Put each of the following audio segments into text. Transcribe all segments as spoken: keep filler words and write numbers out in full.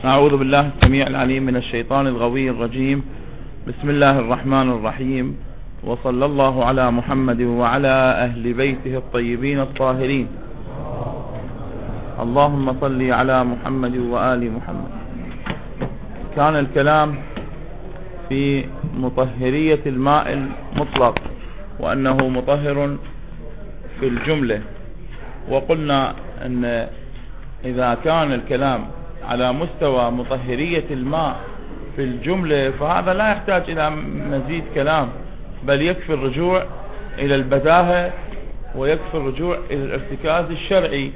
أعوذ بالله السميع العليم من الشيطان الغوي الرجيم. بسم الله الرحمن الرحيم، وصلى الله على محمد وعلى أهل بيته الطيبين الطاهرين. اللهم صل على محمد وآل محمد. كان الكلام في مطهرية الماء المطلق وأنه مطهر في الجملة، وقلنا أن إذا كان الكلام على مستوى مطهرية الماء في الجملة فهذا لا يحتاج إلى مزيد كلام، بل يكفي الرجوع إلى البداهة ويكفي الرجوع إلى الارتكاز الشرعي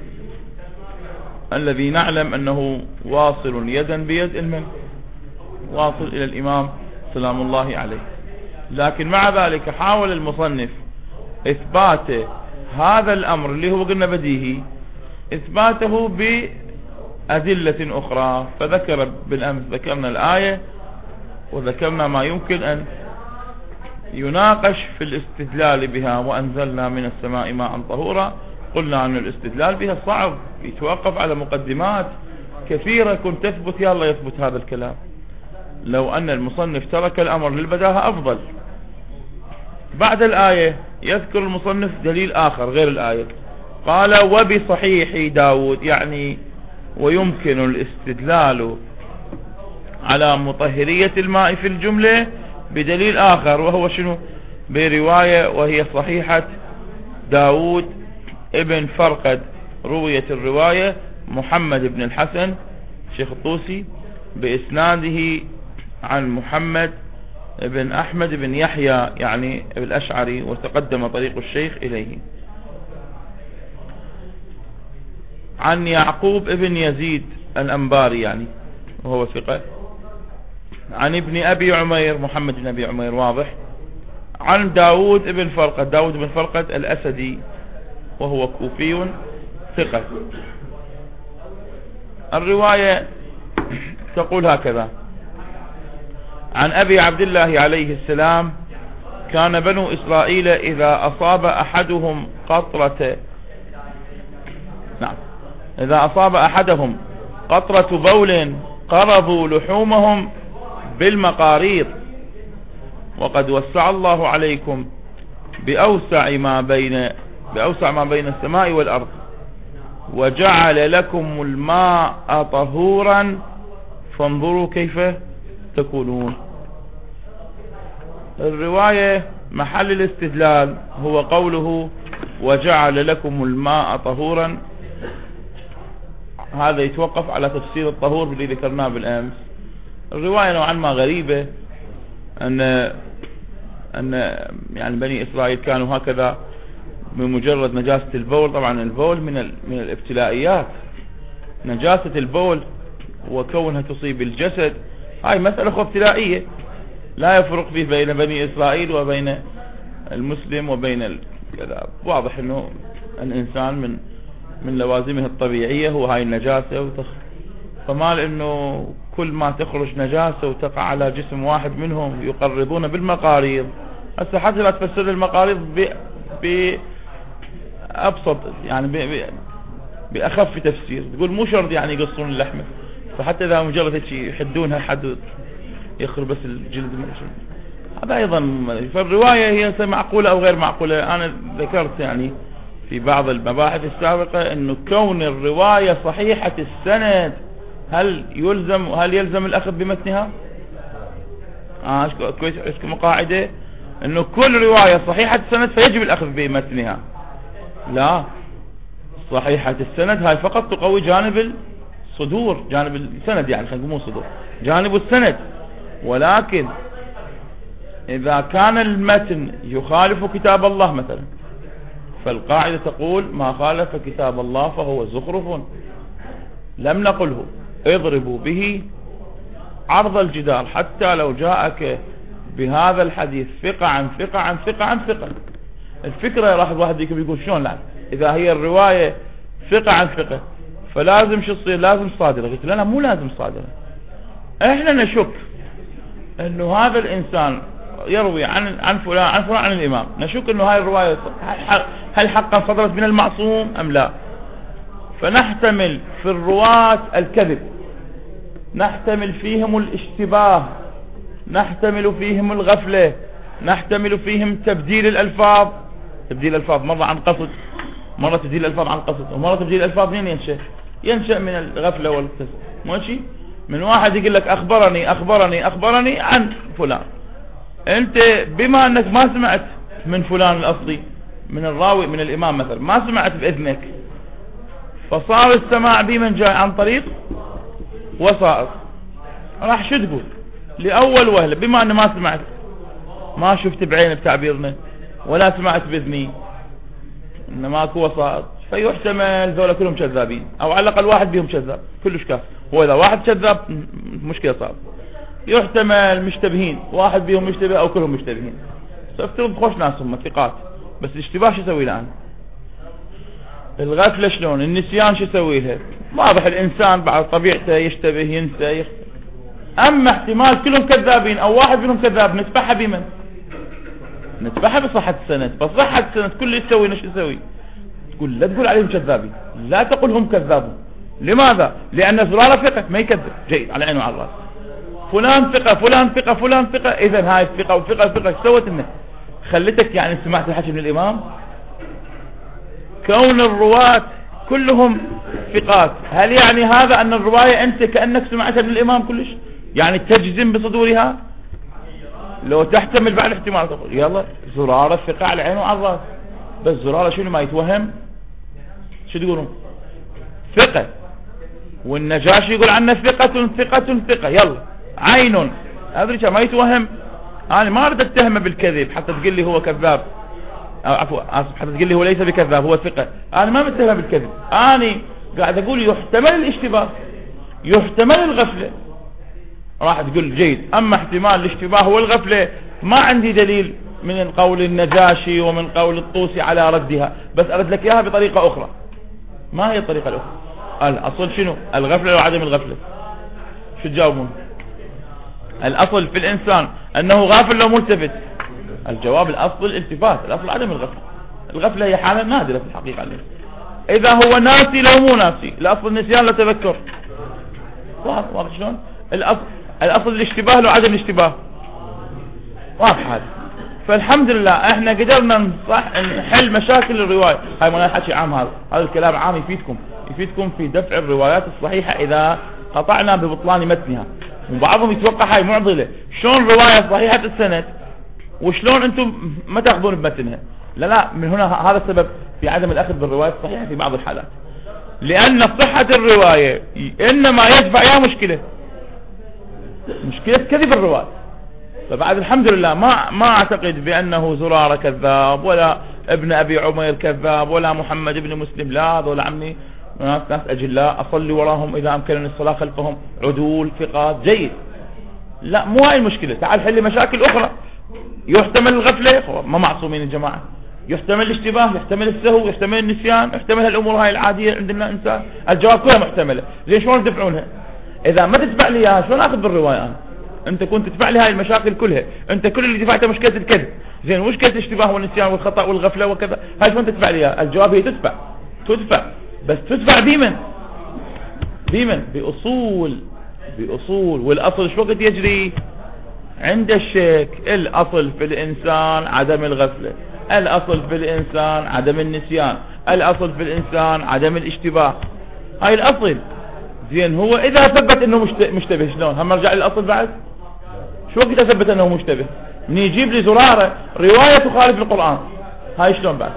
الذي نعلم أنه واصل يدا بيد المن واصل إلى الإمام سلام الله عليه. لكن مع ذلك حاول المصنف إثبات هذا الأمر اللي هو قلنا بديهي إثباته بأدلة أخرى، فذكر بالأمس ذكرنا الآية وذكرنا ما يمكن أن يناقش في الاستدلال بها، وأنزلنا من السماء ماء طهورا. قلنا أن الاستدلال بها صعب، يتوقف على مقدمات كثيرة كنت تثبت يا الله يثبت هذا الكلام. لو أن المصنف ترك الأمر للبداهة أفضل. بعد الآية يذكر المصنف دليل آخر غير الآية، قال وبصحيح داود، يعني ويمكن الاستدلال على مطهرية الماء في الجملة بدليل آخر، وهو شنو؟ برواية وهي صحيحة داود ابن فرقد. روية الرواية محمد بن الحسن شيخ الطوسي بإسناده عن محمد بن أحمد بن يحيى يعني الأشعري، وتقدم طريق الشيخ إليه، عن يعقوب ابن يزيد الأنباري يعني وهو ثقة، عن ابن أبي عمير محمد بن أبي عمير واضح، عن داود ابن فرقد داود بن فرقد الأسدي وهو كوفي ثقة. الرواية تقول هكذا: عن أبي عبد الله عليه السلام: كان بنو إسرائيل إذا أصاب أحدهم قطرة نعم إذا أصاب أحدهم قطرة بول قرضوا لحومهم بالمقاريض، وقد وسع الله عليكم بأوسع ما بين بأوسع ما بين السماء والأرض، وجعل لكم الماء طهورا فانظروا كيف تكونون. الرواية محل الاستدلال هو قوله وجعل لكم الماء طهورا. هذا يتوقف على تفسير الطهور اللي ذكرناه بالأمس. الرواية نوعا ما غريبة، أن أن يعني بني إسرائيل كانوا هكذا بمجرد نجاسة البول. طبعا البول من من الابتلائيات، نجاسة البول وكونها تصيب الجسد هاي مسألة ابتلائية، لا يفرق فيه بين بني إسرائيل وبين المسلم وبين كذا. واضح أنه الإنسان من من لوازمه الطبيعية هو هاي النجاسة، وتخ... فمال أنه كل ما تخرج نجاسة وتقع على جسم واحد منهم يقرضون بالمقاريض. هسه حتى لا تفسر المقاريض ب... بأبسط يعني ب... ب... بأخف تفسير، تقول مو شرط يعني يقصون اللحمة، فحتى إذا مجرد هيك يحدونها حد يخرج بس الجلد. هذا أيضا فالرواية هي معقولة أو غير معقولة. أنا ذكرت يعني في بعض المباحث السابقة أنه كون الرواية صحيحة السند هل يلزم هل يلزم الأخذ بمتنها؟ آه كويس عندكم قاعدة أنه كل رواية صحيحة السند فيجب الأخذ بمتنها. لا، صحيحة السند هاي فقط تقوي جانب الصدور، جانب السند يعني خلينا نقول صدور جانب السند، ولكن إذا كان المتن يخالف كتاب الله مثلا فالقاعدة تقول ما خالف كتاب الله فهو زخرف. لم نقله اضربوا به عرض الجدار حتى لو جاءك بهذا الحديث ثقة عن ثقة عن ثقة عن ثقة. الفكرة راح الواحد يكون يقول شلون لا إذا هي الرواية ثقة عن ثقة فلازم شو تصير؟ لازم صادرة. قلت لا لا مو لازم صادرة. احنا نشك انه هذا الانسان يروي عن عن فلان عن فلان عن الامام، نشك انه هاي الرواية هل حقا صدرت من المعصوم ام لا، فنحتمل في الرواة الكذب نحتمل فيهم الاشتباه، نحتمل فيهم الغفلة، نحتمل فيهم تبديل الألفاظ. تبديل الألفاظ مرة عن قصد، مرة تبديل الألفاظ عن قصد، ومرة تبديل الألفاظ منين ينشأ؟ ينشأ من الغفلة والكسل. ماشي؟ من واحد يقول لك أخبرني أخبرني أخبرني عن فلان، أنت بما أنك ما سمعت من فلان الأصلي، من الراوي من الإمام مثلا، ما سمعت بإذنك، فصار السماع بمن جاء عن طريق وسائط. راح شو تقول لأول وهلة؟ بما أن ما سمعت، ما شفت بعين بتعبيرنا، ولا سمعت بإذني، إنما اكو وسائط، فيحتمل ذولا كلهم كذابين، أو على الأقل واحد بهم كذاب. كلش كاف، هو إذا واحد كذاب مشكلة صعبة. يحتمل مشتبهين، واحد بهم مشتبه أو كلهم مشتبهين. سأفترض خوش ناس هم ثقات، بس الاشتباه شو يسوي الآن؟ الغفلة شلون؟ النسيان شو يسوي لها؟ واضح الإنسان بعد طبيعته يشتبه ينسى يخ... أما احتمال كلهم كذابين أو واحد منهم كذاب، نتبعها بمن؟ نتبعها بصحة السند. فصحة السند كل اللي يسوي نش يسوي؟ تقول لا تقول عليهم كذابين، لا تقول هم كذابون. لماذا؟ لأن زرارة ثقة ما يكذب. جيد، على عينه وعلى الراس. فلان ثقة فلان ثقة فلان ثقة. إذن هاي الثقة وثقة وثقة سوت إنه خلتك يعني سمعت الحكي من الإمام. كون الرواة كلهم ثقات، هل يعني هذا أن الرواية أنت كأنك سمعتها من الإمام كلش؟ يعني تجزم بصدورها؟ لو تحتمل بعد احتمال تقول يلا زرارة ثقة على عينه وعلى الراس، بس زرارة شنو ما يتوهم؟ شو تقولون؟ ثقة. والنجاشي يقول عنه ثقة ثقة ثقة، يلا عين أدري ما يتوهم. أنا ما أريد أتهمه بالكذب حتى تقول لي هو كذاب، أو عفوا آسف، حتى تقول لي هو ليس بكذاب هو ثقة. أنا ما متهمه بالكذب، أنا قاعد أقول يحتمل الاشتباه، يحتمل الغفلة. راح تقول جيد، أما احتمال الاشتباه والغفلة ما عندي دليل من قول النجاشي ومن قول الطوسي على ردها، بس أرد لك إياها بطريقة أخرى. ما هي الطريقة الأخرى؟ الأصل شنو؟ الغفلة وعدم الغفلة. شو تجاوبون؟ الأصل في الإنسان أنه غافل لو ملتفت. الجواب الأصل الالتفات، الأصل عدم الغفلة. الغفلة هي حالة نادرة في الحقيقة. إذا هو ناسي لو مو ناسي، الأصل النسيان لا تذكر. واضح شلون؟ الأصل الأصل الاشتباه لو عدم الاشتباه. واضح هذا. فالحمد لله احنا قدرنا نصح نحل مشاكل الرواية. هاي ما حكي عام، هذا هذا الكلام عام يفيدكم يفيدكم في دفع الروايات الصحيحة إذا قطعنا ببطلان متنها. وبعضهم يتوقع هاي معضلة، شلون رواية صحيحة السند وشلون انتم ما تاخذون بمتنها؟ لا لا، من هنا هذا السبب في عدم الأخذ بالرواية الصحيحة في بعض الحالات، لأن صحة الرواية إنما يدفع يا مشكلة مشكلة كذب الرواية. فبعد الحمد لله ما ما اعتقد بأنه زرارة كذاب، ولا ابن أبي عمير كذاب، ولا محمد بن مسلم، لا هذول عمي ناس ناس أجلاء أصلي وراهم إذا أمكنني الصلاة خلفهم، عدول ثقات. جيد، لا مو هاي المشكلة. تعال حل مشاكل أخرى. يحتمل الغفلة، ما معصومين الجماعة، يحتمل الاشتباه، يحتمل السهو، يحتمل النسيان، يحتمل الأمور هاي العادية عندنا إنسان. الجواب كلها محتملة. ليش شلون تدفعونها؟ إذا ما تدفع لي إياها شلون أخذ بالرواية أنا؟ أنت كنت تدفع لي هاي المشاكل كلها، أنت كل اللي دفعته مشكلة الكذب، زين مشكلة الاشتباه والنسيان والخطأ والغفلة وكذا، هاي شلون تدفع لي إياها؟ الجواب هي تدفع تدفع بس تدفع بمن؟ بمن؟ بأصول بأصول والأصل شو وقت يجري؟ عند الشك. الأصل في الإنسان عدم الغفلة، الأصل في الإنسان عدم النسيان، الأصل في الإنسان عدم الاشتباه. هاي الأصل. زين هو إذا ثبت أنه مشتبه شلون؟ هم نرجع للأصل بعد؟ شو وقت أثبت أنه مشتبه؟ من يجيب لي زرارة رواية تخالف القرآن، هاي شلون بعد؟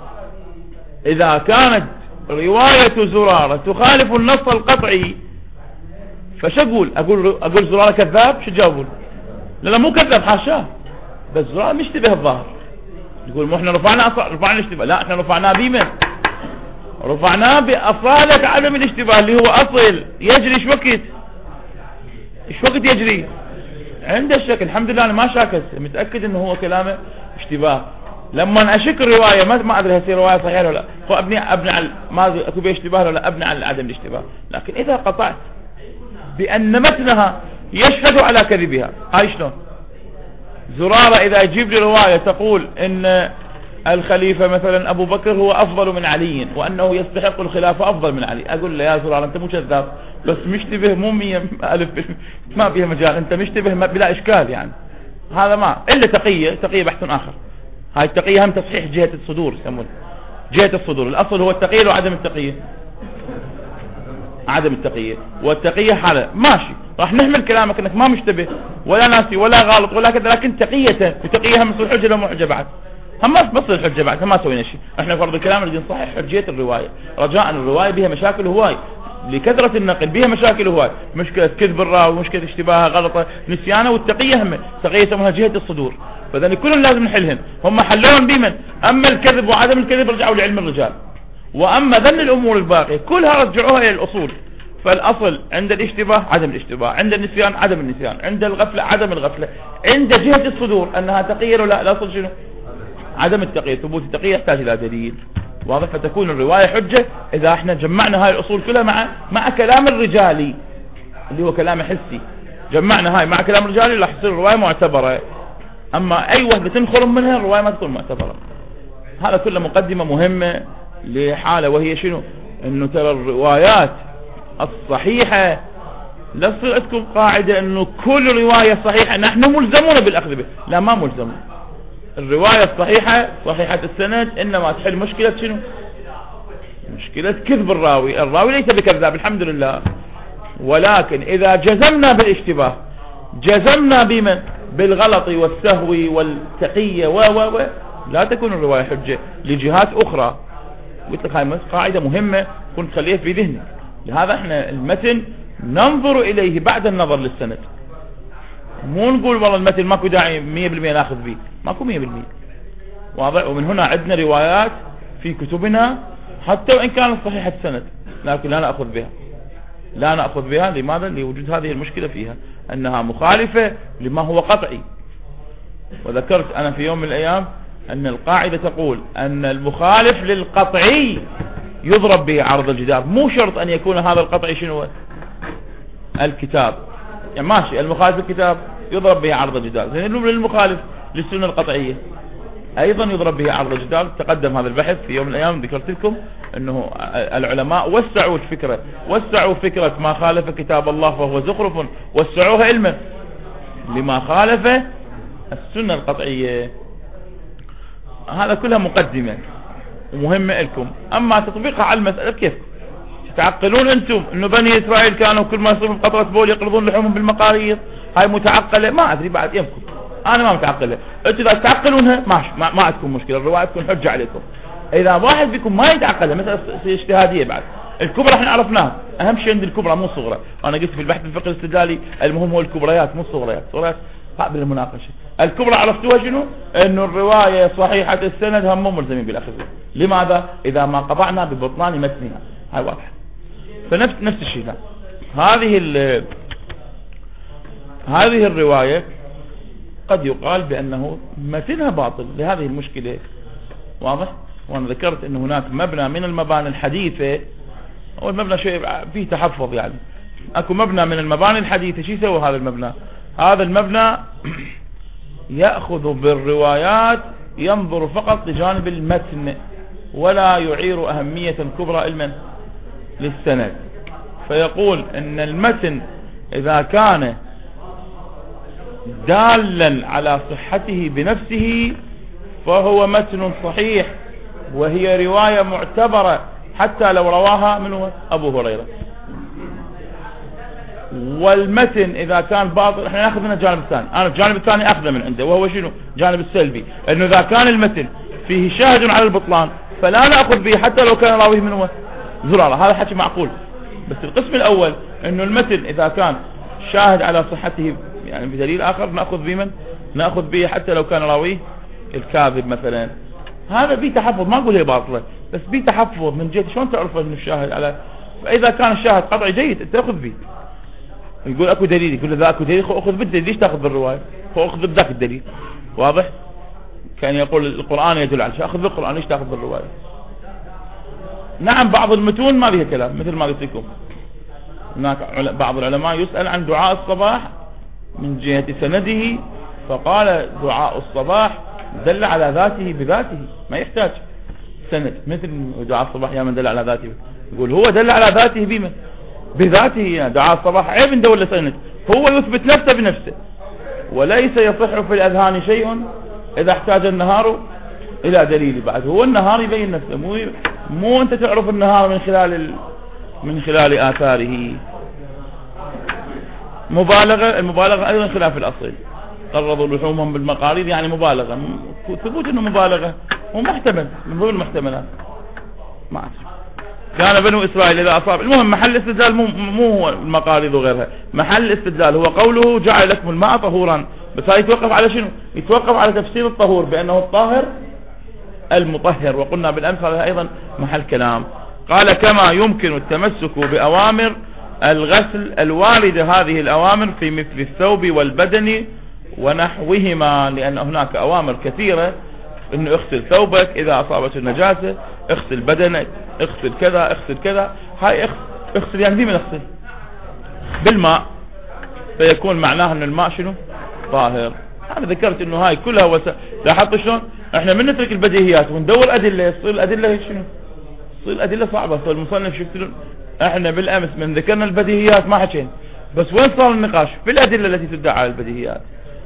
إذا كانت رواية زرارة تخالف النص القطعي فش أقول؟ أقول أقول زرارة كذاب؟ شو تجاوبون؟ لا لا مو كذاب حاشاه، بس زرارة مشتبه الظاهر. يقول مو احنا رفعنا رفعنا الاشتباه، لا احنا رفعناه بمن؟ رفعناه بأصالة عدم الاشتباه اللي هو أصل يجري. شو وقت شو وقت يجري؟ عند الشك. الحمد لله أنا ما شاكت، متأكد إنه هو كلامه اشتباه. لما أشك الرواية ما ما أدري هي رواية صحيحة ولا لا، هو أبني أبني على ما أكو بها اشتباه ولا أبني على عدم الاشتباه. لكن إذا قطعت بأن متنها يشهد على كذبها، هاي شلون؟ زرارة إذا يجيب لي رواية تقول إن الخليفة مثلا أبو بكر هو أفضل من علي وأنه يستحق الخلافة أفضل من علي، أقول له يا زرار أنت مو كذاب، بس مشتبه مو مية ألف ما فيها مجال، أنت مشتبه بلا إشكال يعني. هذا ما إلا تقية، تقية بحث آخر. هاي التقية هم تصحيح جهة الصدور يسمون جهة الصدور. الأصل هو التقية وعدم التقية، عدم التقية والتقية حالة ماشي. راح نحمل كلامك انك ما مشتبه ولا ناسي ولا غلط ولا كذا، لكن تقيته وتقية هم يصير حجة لو مو حجة بعد، هم ما بصير الحجة بعد، هم ما سوينا شيء. احنا فرض الكلام اللي نصحح حجية الرواية، رجاء الرواية بها مشاكل هواي لكثرة النقل، بها مشاكل هواي، مشكلة كذب الراوي، مشكلة اشتباهها غلطة نسيانه، والتقية هم تقية يسمونها جهة الصدور، فذلك كلهم لازم نحلهم. هم حلوهم بمن؟ اما الكذب وعدم الكذب رجعوا لعلم الرجال، واما ذن الامور الباقية كلها رجعوها الى الاصول. فالاصل عند الاشتباه عدم الاشتباه، عند النسيان عدم النسيان، عند الغفلة عدم الغفلة، عند جهة الصدور انها تقية ولا لا، الاصل شنو؟ عدم التقية. ثبوت التقية يحتاج الى دليل واضح، فتكون الرواية حجة اذا احنا جمعنا هاي الاصول كلها مع مع كلام الرجالي اللي هو كلام حسي، جمعنا هاي مع كلام الرجالي راح تصير الرواية معتبرة. اما اي وحدة تنخرم منها الرواية ما تكون معتبرة. هذا كله مقدمة مهمة لحالة، وهي شنو؟ انه ترى الروايات الصحيحة لا تصير عندكم قاعدة انه كل رواية صحيحة نحن ملزمون بالاخذ به، لا ما ملزمون. الرواية الصحيحة صحيحة السند انما تحل مشكلة شنو؟ مشكلة كذب الراوي. الراوي ليس بكذاب الحمد لله، ولكن اذا جزمنا بالاشتباه، جزمنا بمن؟ بالغلط والسهو والتقية و و و لا تكون الرواية حجة لجهات اخرى. قلت لك هاي قاعدة مهمة كنت تخليها في ذهنك. لهذا احنا المتن ننظر اليه بعد النظر للسند، مو نقول والله المتن ماكو داعي مية بالمية ناخذ به، ماكو مية بالمية واضح. ومن هنا عندنا روايات في كتبنا حتى وان كانت صحيحة السند لكن لا نأخذ بها، لا نأخذ بها. لماذا؟ لوجود هذه المشكلة فيها انها مخالفة لما هو قطعي. وذكرت انا في يوم من الايام ان القاعدة تقول ان المخالف للقطعي يضرب به عرض الجدار، مو شرط ان يكون هذا القطعي شنو؟ الكتاب. يعني ماشي المخالف الكتاب يضرب به عرض الجدار، زين للمخالف للسنة القطعية ايضا يضرب به عرض الجدار. تقدم هذا البحث في يوم من الايام، ذكرت لكم انه العلماء وسعوا الفكرة، وسعوا فكرة ما خالف كتاب الله فهو زخرف، وسعوها علما لما خالف السنة القطعية. هذا كلها مقدمة ومهمة لكم. اما تطبيقها على المسألة كيف تعقلون انتم انه بني اسرائيل كانوا كل ما يصيرون قطرة بول يقلبون لحومهم بالمقاريض؟ هاي متعقلة؟ ما ادري بعد يمكن، انا ما متعقلة. انتم اذا تعقلونها ماشي، ما, ما عندكم مشكلة، الرواية تكون حجة عليكم. اذا واحد فيكم ما يتعقلها مثلا اجتهادية، بعد الكبرى احنا عرفناها، اهم شيء عند الكبرى مو الصغرى. انا قلت في البحث الفقهي الاستدلالي المهم هو الكبريات مو الصغريات، الصغريات قابل للمناقشة. الكبرى عرفتوها شنو؟ انه الرواية صحيحة السند هم مو ملزمين بالاخذ. لماذا؟ اذا ما قطعنا ببطلان متنها، هاي واضحة. فنفس نفس الشيء. لا هذه هذه الرواية قد يقال بأنه متنها باطل لهذه المشكلة، واضح. وأنا ذكرت أن هناك مبنى من المباني الحديثة، والمبنى شيء فيه تحفظ، يعني أكو مبنى من المباني الحديثة. شو يسوي هذا المبنى؟ هذا المبنى يأخذ بالروايات، ينظر فقط لجانب المتن ولا يعير أهمية كبرى علما للسند. فيقول ان المتن اذا كان دالا على صحته بنفسه فهو متن صحيح، وهي رواية معتبرة حتى لو رواها من ابو هريرة. والمتن اذا كان باطل، احنا ناخذ من الجانب الثاني، انا الجانب الثاني اخذه من عنده، وهو شنو؟ الجانب السلبي، انه اذا كان المتن فيه شاهد على البطلان فلا نأخذ به حتى لو كان راويه من هو زرارة. هذا حكي معقول. بس القسم الاول انه المتن اذا كان شاهد على صحته يعني بدليل اخر نأخذ بمن؟ نأخذ به حتى لو كان راويه الكاذب مثلا. هذا بيه تحفظ، ما اقول هي باطلة، بس بيه تحفظ من جهة شلون تعرف انه الشاهد على. فاذا كان الشاهد قطعي جيد انت تأخذ به. يقول اكو دليل، يقول اذا اكو دليل اخذ بالدليل، ليش تاخذ بالرواية؟ اخذ بذاك الدليل، واضح. كان يقول القرآن يدل على شيء، اخذ بالقرآن، ليش تاخذ بالرواية؟ نعم بعض المتون ما بيها كلام، مثل ما قلت لكم هناك بعض العلماء يسأل عن دعاء الصباح من جهة سنده، فقال دعاء الصباح دل على ذاته بذاته ما يحتاج سند، مثل دعاء الصباح يا من دل على ذاته، يقول هو دل على ذاته بما بذاته. يعني دعاء الصباح عيب ندول سند، هو يثبت نفسه بنفسه. وليس يصح في الأذهان شيء إذا احتاج النهار إلى دليل بعد، هو النهار يبين نفسه، مو مو أنت تعرف النهار من خلال ال... من خلال آثاره. مبالغة، المبالغة أيضا خلاف الأصل، قرضوا لحومهم بالمقاريض يعني مبالغة، ثبوت أنه مبالغة ومحتمل من ضمن المحتملات. ما أعرف. كان بنو إسرائيل إذا أصاب، المهم محل الاستدلال مو, مو هو المقاريض وغيرها، محل الاستدلال هو قوله جعل لكم الماء طهورا. بس هاي يتوقف على شنو؟ يتوقف على تفسير الطهور بأنه الطاهر المطهر، وقلنا بالأمس هذا أيضا محل كلام. قال كما يمكن التمسك بأوامر الغسل الواردة هذه الأوامر في مثل الثوب والبدن ونحوهما، لأن هناك أوامر كثيرة، إنه اغسل ثوبك إذا أصابت النجاسة، اغسل بدنك، اغسل كذا اغسل كذا. هاي اغسل يعني بما اغسل بالماء، فيكون معناها أن الماء شنو؟ طاهر. أنا ذكرت إنه هاي كلها وسائل. لاحظت شلون احنا من نترك البديهيات وندور أدلة، يصير الأدلة شنو؟ تصير الأدلة صعبة. صار المصنف شفت احنا بالأمس من ذكرنا البديهيات ما حكينا، بس وين صار النقاش؟ في الأدلة التي تدعى على البديهيات.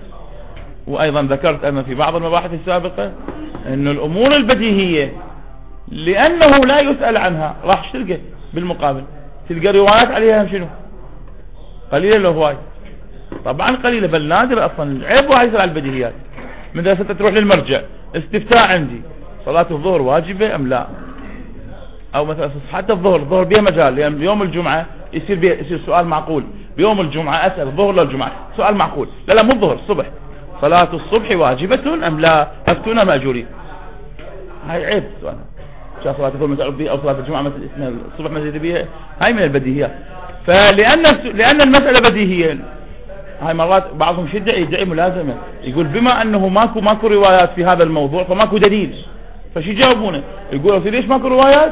وأيضا ذكرت أنا في بعض المباحث السابقة أن الأمور البديهية لأنه لا يسأل عنها راح تلقى بالمقابل تلقى روايات عليها شنو؟ قليلة لو هواي، طبعا قليلة بل نادرة أصلا. العيب واحد يسأل على البديهيات. من ذا ستتروح للمرجع استفتاء عندي صلاة الظهر واجبة أم لا، أو مثلا حتى الظهر الظهر بها مجال، لأن يعني يوم الجمعة يصير بيه يصير سؤال معقول. بيوم الجمعة أسأل الظهر ولا الجمعة سؤال معقول، لا لا مو الظهر الصبح، صلاة الصبح واجبة أم لا، أفتونا مأجورين. هاي عيب سؤال. شاء صلاة الظهر مثل بها أو صلاة الجمعة مثل اسمها الصبح مثل بها، هاي من البديهيات. فلأن لأن المسألة بديهية، هاي مرات بعضهم يدعي يدعي ملازمة، يقول بما أنه ماكو ماكو روايات في هذا الموضوع فماكو دليل. فشي جاوبونه؟ يقولوا ليش ماكو روايات؟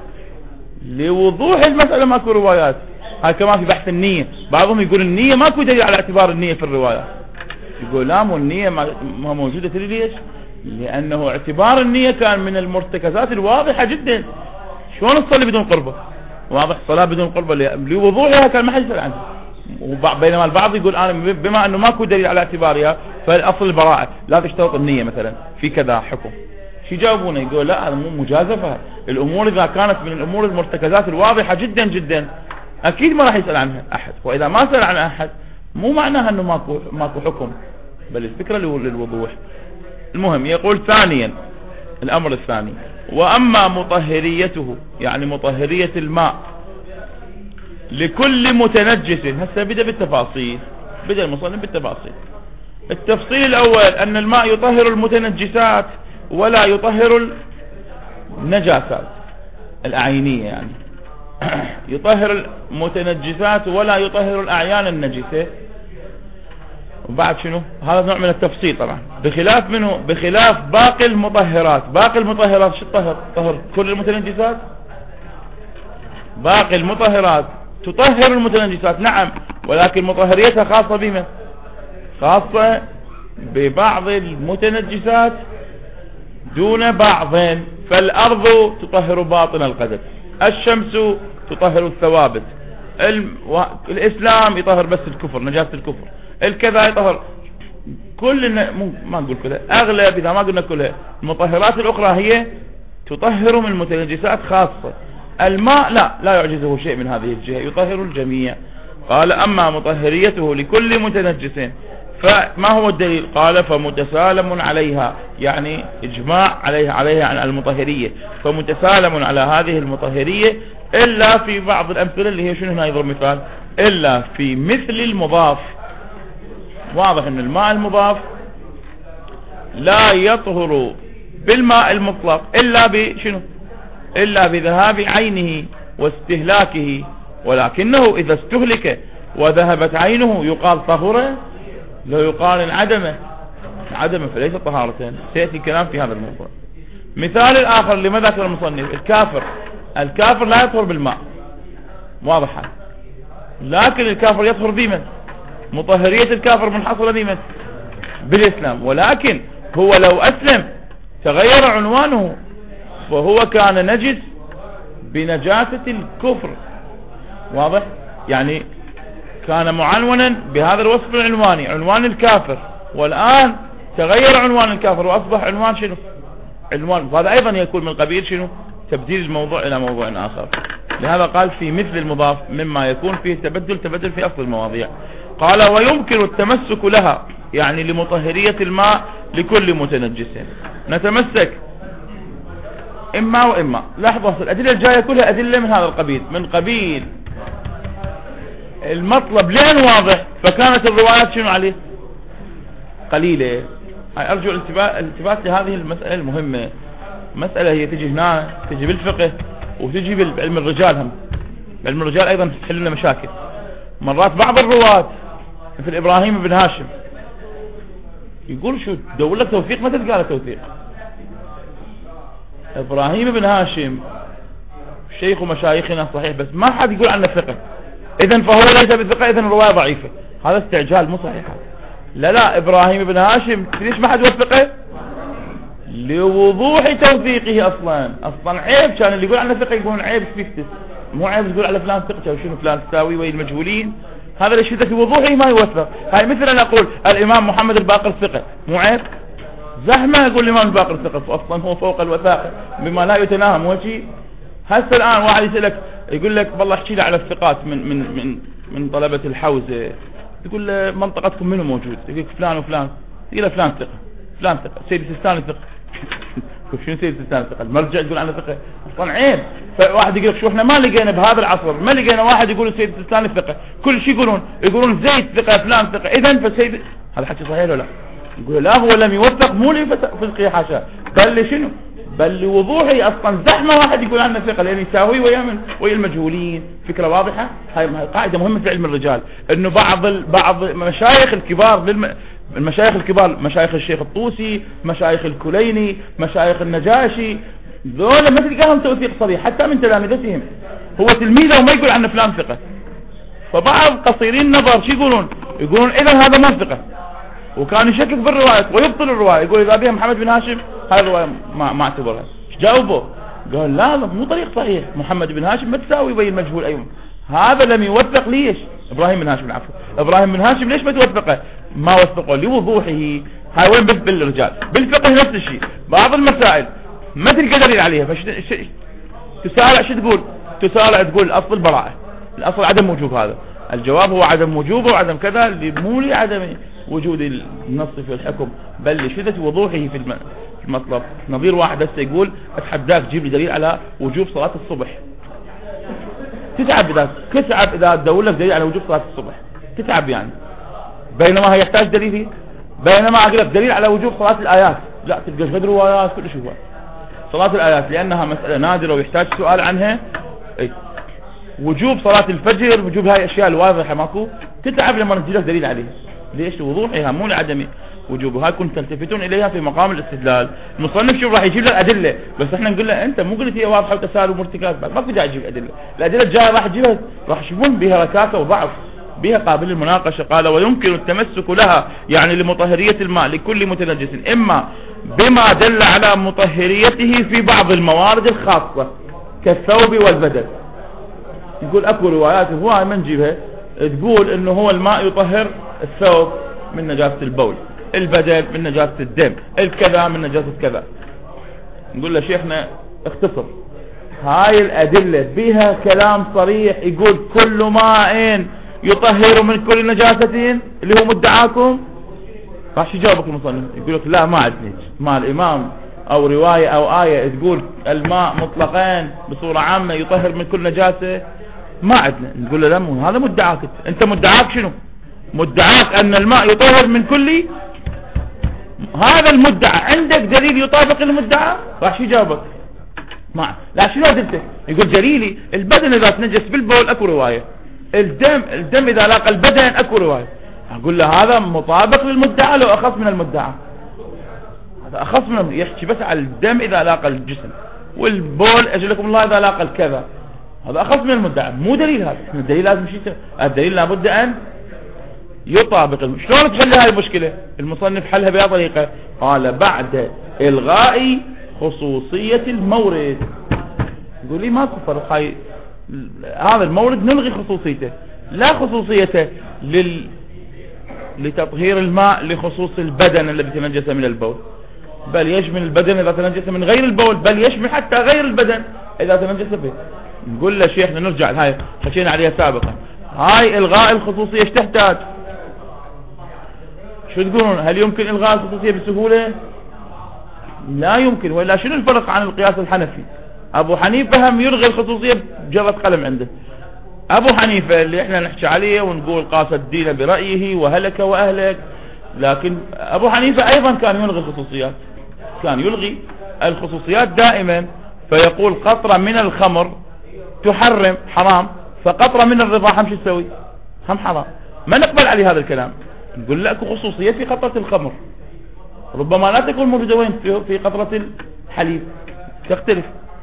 لوضوح المسألة ماكو روايات. هاي كمان في بحث النية، بعضهم يقول النية ماكو دليل على اعتبار النية في الروايات. يقول لا مو النية ما موجودة. تدري ليش؟ لأنه اعتبار النية كان من المرتكزات الواضحة جدا. شلون تصلي بدون قربة؟ واضح صلاة بدون قربة لوضوحها كان ما حد يسأل عنها. بينما البعض يقول أنا بما أنه ماكو دليل على اعتبارها فالأصل البراءة، لا تشترط النية مثلا في كذا حكم. شي جاوبونه؟ يقول لا هذا مو مجازفة. الأمور إذا كانت من الأمور المرتكزات الواضحة جدا جدا أكيد ما راح يسأل عنها أحد، وإذا ما سأل عن أحد مو معناها أنه ماكو ماكو حكم، بل الفكرة للوضوح. المهم يقول ثانيا الأمر الثاني، وأما مطهريته يعني مطهرية الماء لكل متنجس. هسه بدأ بالتفاصيل، بدأ المصنف بالتفاصيل. التفصيل الأول أن الماء يطهر المتنجسات ولا يطهر النجاسات الأعينية، يعني يطهر المتنجسات ولا يطهر الأعيان النجسة. وبعد شنو؟ هذا نوع من التفصيل طبعا، بخلاف منه بخلاف باقي المطهرات. باقي المطهرات شو تطهر؟ تطهر كل المتنجسات. باقي المطهرات تطهر المتنجسات نعم، ولكن مطهريتها خاصة بما خاصة ببعض المتنجسات دون بعض. فالأرض تطهر باطن القدس، الشمس تطهر الثوابت، الإسلام يطهر بس الكفر نجاسة الكفر، الكذا يطهر كل ما نقول كلها أغلب إذا ما قلنا كلها. المطهرات الأخرى هي تطهر من المتنجسات خاصة. الماء لا لا يعجزه شيء من هذه الجهة، يطهر الجميع. قال أما مطهريته لكل متنجس فما هو الدليل؟ قال فمتسالم عليها، يعني إجماع عليها عليها عن المطهرية، فمتسالم على هذه المطهرية إلا في بعض الأمثلة اللي هي شنو هنا يضرب مثال، إلا في مثل المضاف. واضح أن الماء المضاف لا يطهر بالماء المطلق إلا بشنو؟ إلا بذهاب عينه واستهلاكه، ولكنه إذا استهلك وذهبت عينه يقال طهره، لو يقال انعدمه عدمه فليس طهارة. سيأتي كلام في هذا الموضوع. مثال الآخر لما ذكر المصنف الكافر. الكافر لا يطهر بالماء واضحة، لكن الكافر يطهر بمن؟ مطهرية الكافر منحصرة بمن؟ بالإسلام، ولكن هو لو أسلم تغير عنوانه، فهو كان نجس بنجاسة الكفر، واضح؟ يعني كان معنونا بهذا الوصف العنواني، عنوان الكافر، والآن تغير عنوان الكافر وأصبح عنوان شنو؟ عنوان، وهذا أيضا يكون من قبيل شنو؟ تبديل الموضوع إلى موضوع آخر. لهذا قال في مثل المضاف مما يكون فيه تبدل تبدل في أصل المواضيع. قال ويمكن التمسك لها يعني لمطهرية الماء لكل متنجس. نتمسك إما وإما. لاحظوا الأدلة الجاية كلها أدلة من هذا القبيل، من قبيل المطلب لين واضح، فكانت الروايات شنو عليه؟ قليلة. أرجو الالتفات لهذه المسألة المهمة. مسألة هي تجي هنا، تجي بالفقه وتجي بعلم الرجال. هم علم الرجال أيضا تحل لنا مشاكل. مرات بعض الرواة مثل إبراهيم بن هاشم يقول شو دور لك توثيق، ما تلقى له توثيق. إبراهيم بن هاشم شيخ مشايخنا صحيح، بس ما حد يقول عنه ثقة، إذن فهو ليس بثقة، إذن الرواية ضعيفة. هذا استعجال مو صحيح. لا لا، إبراهيم بن هاشم ليش ما حد وثقه؟ لوضوح توثيقه. أصلا أصلا عيب كان اللي يقول عنه ثقة يقولون عيب فيكتس، مو عيب تقول على فلان ثقة وشنو فلان تساوي وين المجهولين. هذا اللي شدة في وضوحه ما يوثق. هاي مثل أن أقول الإمام محمد الباقر ثقة، مو عيب؟ زحمة يقول الإمام الباقر ثقة، أصلا هو فوق الوثائق بما لا يتناهى. مو شيء. هسه الآن واحد يسألك يقول لك والله احكي لي على الثقات من من من من طلبة الحوزة، يقول له منطقتكم منه موجود؟ يقول لك فلان وفلان، يقول له فلان ثقة، فلان ثقة، سيد السيستاني ثقة. شنو سيد السيستاني ثقة؟ المرجع يقول عنه ثقة، اصلا عيب. فواحد يقول لك شو احنا ما لقينا بهذا العصر، ما لقينا واحد يقول سيد السيستاني ثقة، كل شيء يقولون يقولون زيد ثقة فلان ثقة، اذا فسيد. هذا حكي صحيح ولا لا؟ يقول لا هو لم يوثق، مو لفسقه حاشا، بل شنو؟ بل لوضوحه. اصلا زحمه واحد يقول عنه ثقه لان يساوي ويا من ويا المجهولين. فكره واضحه. هاي قاعده مهمه في علم الرجال، انه بعض ال... بعض مشايخ الكبار للم... المشايخ الكبار، مشايخ الشيخ الطوسي، مشايخ الكليني، مشايخ النجاشي، ذولا ما تلقاهم توثيق صريح حتى من تلامذتهم. هو تلميذه وما يقول عنه فلان ثقه. فبعض قصيرين النظر شو يقولون؟ يقولون اذا هذا ما ثقه، وكان يشكك بالرواية ويبطل الرواية، يقول إذا بها محمد بن هاشم هاي الرواية ما, ما اعتبرها. جاوبه قال لا مو طريق صحيح، محمد بن هاشم ما تساوي بين المجهول أيضا. هذا لم يوثق. ليش؟ إبراهيم بن هاشم العفو إبراهيم بن هاشم ليش ما توثقه؟ ما وثقه لوضوحه. هاي وين بالرجال. بالفقه نفس الشيء، بعض المسائل ما تلقى دليل عليها، فش تسارع شو تقول؟ تسارع تقول الأصل البراءة، الأصل عدم وجوب. هذا الجواب هو عدم وجوبه وعدم كذا، مو لعدم وجود النص في الحكم، بل لشدة وضوحه في المطلب. نظير واحد هسه يقول اتحداك جيب لي دليل على وجوب صلاة الصبح. تتعب اذا تتعب اذا تدور لك دليل على وجوب صلاة الصبح، تتعب يعني. بينما هي يحتاج دليل، بينما اقول لك دليل على وجوب صلاة الآيات، لا تلقى شهد روايات كل شيء. صلاة الآيات لأنها مسألة نادرة ويحتاج سؤال عنها. اي وجوب صلاة الفجر، وجوب هاي الاشياء الواضحة ماكو، تتعب لما نجي لك دليل عليها. ليش؟ لوضوحها مو لعدم وجوبها. كنت تلتفتون اليها في مقام الاستدلال. المصنف شوف راح يجيب لك ادله، بس احنا نقول له انت مو قلت هي واضحه وتساهل ومرتكات، بعد ما في داعي تجيب ادله. الادله الجايه راح تجيبها راح يشوفون بها ركاكه وضعف، بها قابل للمناقشه. قال ويمكن التمسك لها يعني لمطهريه الماء لكل متنجس، اما بما دل على مطهريته في بعض الموارد الخاصه كالثوب والبدن. يقول اكو روايات هو ما نجيبها تقول انه هو الماء يطهر الثوب من نجاسة البول، البدن من نجاسة الدم، الكذا من نجاسة كذا. نقول له شيخنا اختصر، هاي الأدلة بها كلام صريح يقول كل ماء يطهر من كل نجاستين اللي هو مدعاكم. راح يجاوبك المصنف يقول لك لا ما عندنا ما الإمام أو رواية أو آية تقول الماء مطلقين بصورة عامة يطهر من كل نجاسة، ما عندنا. نقول له لا مو هذا مدعاك. انت مدعاك شنو؟ مدعاك ان الماء يطهر من كل، هذا المدعى عندك دليل يطابق المدعى؟ راح يجاوبك ما لا. شنو ادلته؟ يقول دليلي البدن اذا تنجس بالبول اكو روايه، الدم الدم اذا لاقى البدن اكو روايه. اقول له هذا مطابق للمدعى لو اخف من المدعى. هذا اخف من يحكي بس على الدم اذا لاقى الجسم، والبول اجلكم الله اذا لاقى الكذا، هذا اخف من المدعى. مو دليل هذا. الدليل لازم شيء، الدليل لابد ان يطابق. شلون تحل هاي المشكلة؟ المصنف حلها بهذه الطريقة، قال بعد إلغاء خصوصية المورد. يقول لي ماكو فرق، هاي هذا المورد نلغي خصوصيته، لا خصوصيته لل لتطهير الماء لخصوص البدن الذي تنجس من البول، بل يشمل البدن إذا تنجس من غير البول، بل يشمل حتى غير البدن إذا تنجس به. نقول له شيخنا نرجع لهاي حكينا عليها سابقا، هاي إلغاء الخصوصية ايش تحتاج؟ شو تقولون؟ هل يمكن إلغاء الخصوصية بسهولة؟ لا يمكن. ولا شنو الفرق عن القياس الحنفي؟ أبو حنيفة هم يلغي الخصوصية بجرة قلم عنده. أبو حنيفة اللي احنا نحكي عليه ونقول قاس الدين برأيه وهلك وأهلك، لكن أبو حنيفة أيضا كان يلغي الخصوصيات، كان يلغي الخصوصيات دائما، فيقول قطرة من الخمر تحرم حرام، فقطرة من الرضا هم شو تسوي؟ هم حرام. ما نقبل عليه هذا الكلام، نقول لك خصوصية في قطرة الخمر ربما لا تكون موجودة وين؟ في قطرة الحليب، تختلف.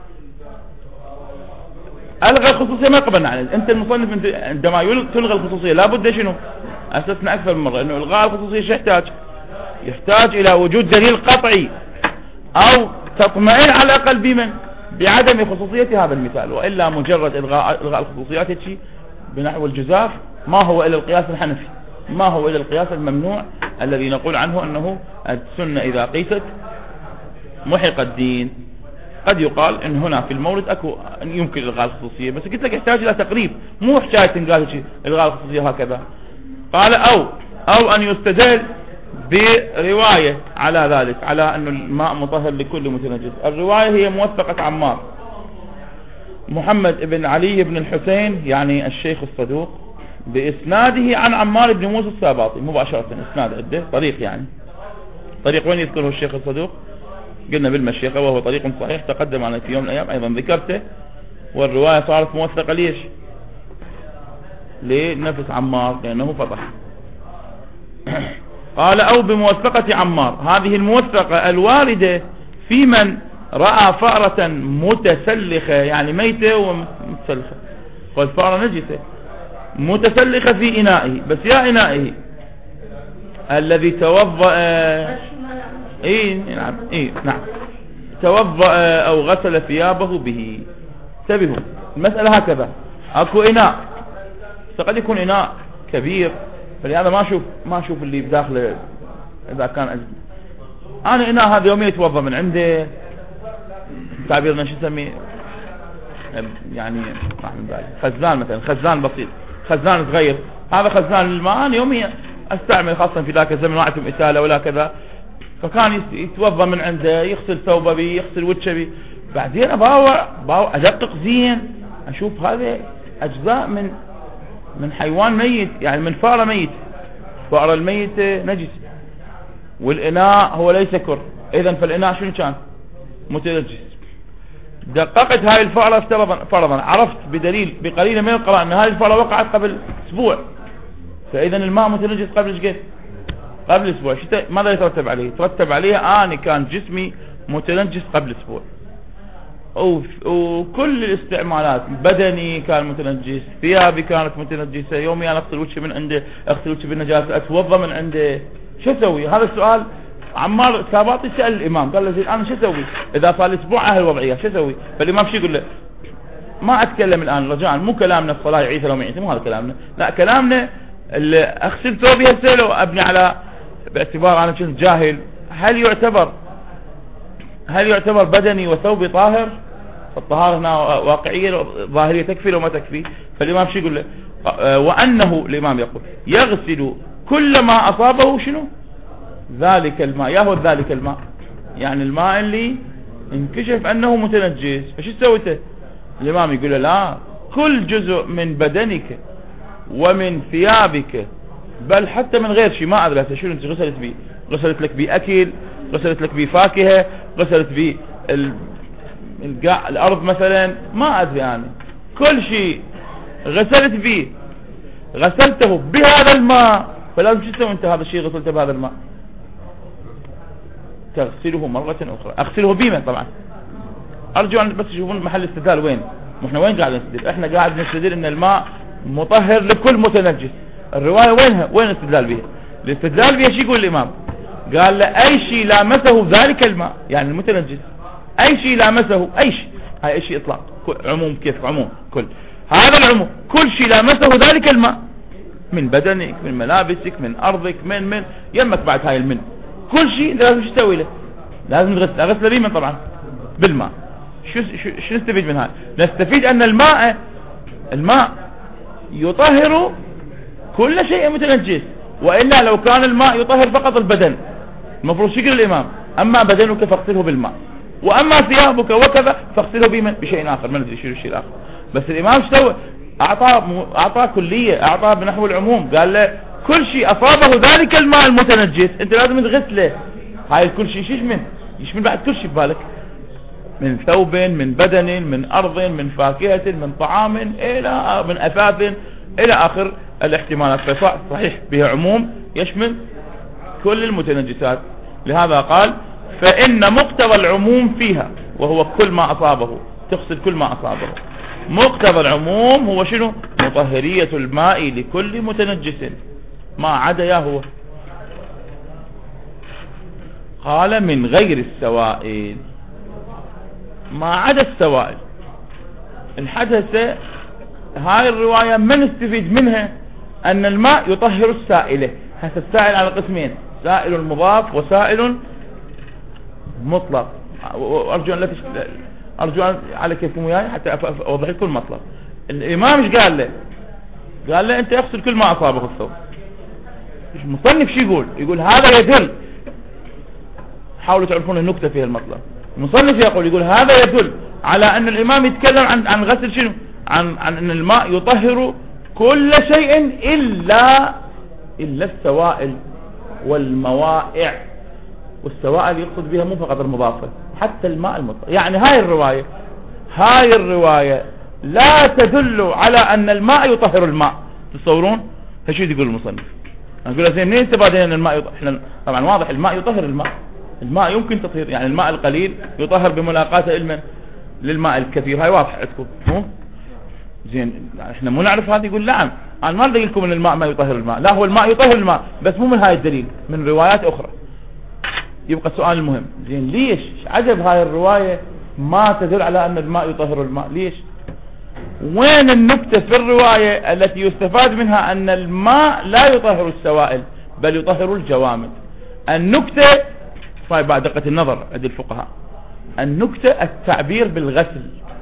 ألغى الخصوصية ما قبلنا عليه. أنت المصنف انت عندما تلغى الخصوصية لابد شنو؟ أسسنا أكثر من مرة أنه إلغاء الخصوصية شو يحتاج؟ يحتاج إلى وجود دليل قطعي أو تطمئن على الأقل بمن؟ بعدم خصوصية هذا المثال، وإلا مجرد إلغاء إلغاء الخصوصيات هيك بنحو الجزاف ما هو إلى القياس الحنفي، ما هو إلى القياس الممنوع الذي نقول عنه أنه السنة إذا قيست محق الدين. قد يقال ان هنا في المورد اكو يمكن الغاء الخصوصيه، بس قلت لك يحتاج الى تقريب، مو حكايه تنقال شيء الغاء الخصوصيه هكذا. قال او او ان يستدل بروايه على ذلك، على ان الماء مطهر لكل متنجس. الروايه هي موثقه عمار محمد بن علي بن الحسين يعني الشيخ الصدوق باسناده عن عمار بن موسى الساباطي مباشره، اسناد عده طريق، يعني طريق وين يذكره الشيخ الصدوق؟ قلنا بالمشيخة، وهو طريق صحيح تقدم على في يوم من الأيام أيضا ذكرته، والرواية صارت موثقة ليش؟ لنفس عمار لأنه فضح. قال أو بموثقة عمار، هذه الموثقة الواردة في من رأى فأرة متسلخة يعني ميتة ومتسلخة، قال فأرة نجسة متسلخة في إنائه، بس يا إنائه الذي توضأ اي نعم اي نعم توضأ او غسل ثيابه به. انتبهوا المسألة هكذا، اكو اناء فقد يكون اناء كبير، فلهذا ما اشوف ما اشوف اللي بداخله اذا كان أجل. انا اناء هذا يوميا يتوضأ من عنده، تعبيرنا شو نسميه يعني راح من بالي خزان مثلا، خزان بسيط، خزان صغير، هذا خزان الماء انا يوميا استعمل، خاصة في ذاك الزمن ما عندهم اسالة ولا كذا، فكان يتوضا من عنده، يغسل ثوبه بي، يغسل وجهه بي. بعدين اباوع باوع ادقق زين اشوف هذه اجزاء من من حيوان ميت، يعني من فأرة ميت، فأرة الميتة نجس، والإناء هو ليس كر، اذا فالإناء شنو كان؟ متنجس. دققت هاي الفأرة فرضا، عرفت بدليل بقليل من القراءة ان هذه الفأرة وقعت قبل اسبوع، فاذا الماء متنجس قبل ايش قد؟ قبل اسبوع. ماذا يترتب عليه؟ يترتب عليه اني كان جسمي متنجس قبل اسبوع، وكل الاستعمالات، بدني كان متنجس، ثيابي كانت متنجسة، يومي انا اغسل وجهي من عنده، اغسل وجهي بالنجاسة، اتوضا من عنده، شو اسوي؟ هذا السؤال عمار الساباطي سأل الامام، قال له زين انا شو اسوي اذا صار لي اسبوع على الوضعية، شو اسوي؟ فالامام شو يقول له؟ ما اتكلم الان رجاء، مو كلامنا الصلاة يعيث لو ما يعيث، مو هذا كلامنا، لا كلامنا اللي اغسل ثوبي هسه لو ابني على باعتبار انا كنت جاهل، هل يعتبر هل يعتبر بدني وثوبي طاهر؟ الطهارة هنا واقعية ظاهرية تكفي لو ما تكفي؟ فالامام شو يقول له؟ وانه الامام يقول يغسل كل ما اصابه شنو؟ ذلك الماء، ياهو ذلك الماء يعني الماء اللي انكشف انه متنجس، فشو سويته؟ الامام يقول له لا، كل جزء من بدنك ومن ثيابك، بل حتى من غير شيء، ما ادري شو انت غسلت بيه، غسلت لك باكل، غسلت لك بفاكهه، غسلت بيه القاع الارض مثلا، ما ادري يعني كل شيء غسلت بيه غسلته بهذا الماء، فلازم شو تسوي انت؟ هذا الشيء غسلته بهذا الماء تغسله مرة اخرى، اغسله بيمه طبعا. ارجو ان بس تشوفون محل الاستدلال وين، واحنا وين قاعد نستدل؟ احنا قاعد نستدل ان الماء مطهر لكل متنجس، الرواية وينها؟ وين الاستدلال بها؟ الاستدلال بها شي يقول الإمام؟ قال له أي شيء لامسه ذلك الماء، يعني المتنجس، أي شيء لامسه، أي شيء، هاي أي شيء إطلاق، عموم، كيف عموم، كل هذا العموم، كل شيء لامسه ذلك الماء، من بدنك، من ملابسك، من أرضك، من من يمك بعد هاي المن، كل شيء لازم شو تسوي له؟ لازم تغسله، غسله بمن؟ طبعا بالماء. شو شو نستفيد من هذا؟ نستفيد أن الماء الماء يطهر كل شيء متنجس، وإلا لو كان الماء يطهر فقط البدن المفروض شكل الإمام، أما بدنك فاغسله بالماء، وأما ثيابك وكذا فاغسله بمن؟ بشيء آخر، ما ندري شو الشيء الآخر. بس الإمام شو سوى؟ أعطاه أعطاه كلية، أعطاه بنحو العموم، قال له كل شيء أصابه ذلك الماء المتنجس أنت لازم تغسله. هاي كل شيء شو يشمل؟ يشمل بعد كل شيء ببالك، من ثوب، من بدن، من أرض، من فاكهة، من طعام، إلى من أثاث، إلى آخر الاحتمالات. فصحيح بها عموم يشمل كل المتنجسات. لهذا قال فإن مقتضى العموم فيها، وهو كل ما أصابه، تغسل كل ما أصابه. مقتضى العموم هو شنو؟ مطهرية الماء لكل متنجس ما عدا يا هو. قال من غير السوائل، ما عدا السوائل. الحدث هاي الرواية ما نستفيد منها أن الماء يطهر السائلة. هذا السائل على قسمين، سائل مضاف وسائل مطلق. وأرجو أن لا تش... أرجو أن على كيفكم وياي حتى أوضح لكم المطلق. الإمام ايش قال له؟ قال له أنت يغسل كل ما أصابه الثوب. المصنف شو يقول؟ يقول هذا يدل، حاولوا تعرفون النكتة في المطلب. المصنف يقول يقول هذا يدل على أن الإمام يتكلم عن عن غسل شنو؟ عن عن أن الماء يطهر كل شيء إلا إلا السوائل والموائع. والسوائل يقصد بها مو فقط المضافة، حتى الماء المطهر. يعني هاي الرواية هاي الرواية لا تدل على أن الماء يطهر الماء. تصورون؟ فشو يقول المصنف؟ نقول زين منين استفاد أن الماء يطهر؟ احنا طبعا واضح الماء يطهر الماء، الماء يمكن تطهير، يعني الماء القليل يطهر بملاقاته علما للماء الكثير. هاي واضح عندكم مو زين؟ يعني احنا مو نعرف هذا. يقول نعم انا ما اريد لكم ان الماء ما يطهر الماء، لا هو الماء يطهر الماء بس مو من هاي الدليل، من روايات اخرى. يبقى السؤال المهم زين ليش عجب هاي الرواية ما تدل على ان الماء يطهر الماء؟ ليش؟ وين النكتة في الرواية التي يستفاد منها ان الماء لا يطهر السوائل بل يطهر الجوامد؟ النكتة طيب بعد دقة النظر عند الفقهاء، النكتة التعبير بالغسل.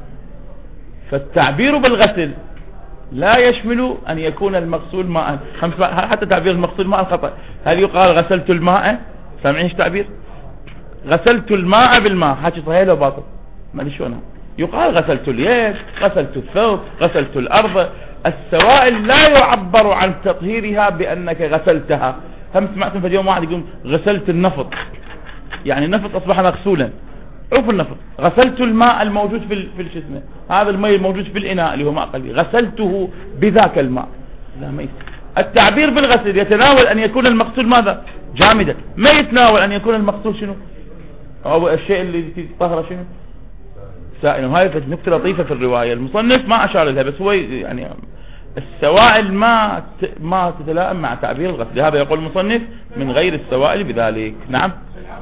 فالتعبير بالغسل لا يشمل أن يكون المغسول ماء. حتى تعبير المغسول ماء خطأ. هل يقال غسلت الماء؟ سامعين ايش تعبير؟ غسلت الماء بالماء، حكي صحيح لو باطل؟ ما ادري شلونها. يقال غسلت اليد، غسلت الثوب، غسلت الأرض. السوائل لا يعبر عن تطهيرها بأنك غسلتها. هم سمعتم في اليوم واحد يقول غسلت النفط، يعني النفط أصبح مغسولا. عرفوا النفط؟ غسلت الماء الموجود في في الجسم، هذا الماء الموجود في الإناء اللي هو ماء قلبي، غسلته بذاك الماء. لا ما يصير. التعبير بالغسل يتناول أن يكون المغسول ماذا؟ جامدا، ما يتناول أن يكون المغسول شنو؟ أو الشيء اللي طهر شنو؟ سائل. وهذه نكتة لطيفة في الرواية، المصنف ما أشار لها بس هو يعني السوائل ما ما تتلائم مع تعبير الغسل، لهذا يقول المصنف من غير السوائل بذلك. نعم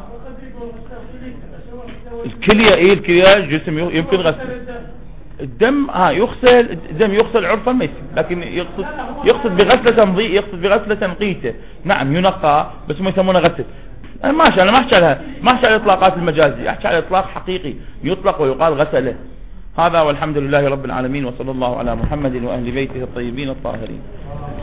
الكلية ايه؟ الكلية جسم يمكن غسل. الدم ها يغسل، الدم يغسل عرفا ما يصير، لكن يقصد يقصد بغسلة تنظيف، يقصد بغسلة تنقيته. نعم ينقى بس ما يسمونه غسل. انا ما انا ما احكي على ما احكي على الاطلاقات المجازية، احكي على اطلاق حقيقي يطلق ويقال غسله. هذا والحمد لله رب العالمين، وصلى الله على محمد واهل بيته الطيبين الطاهرين.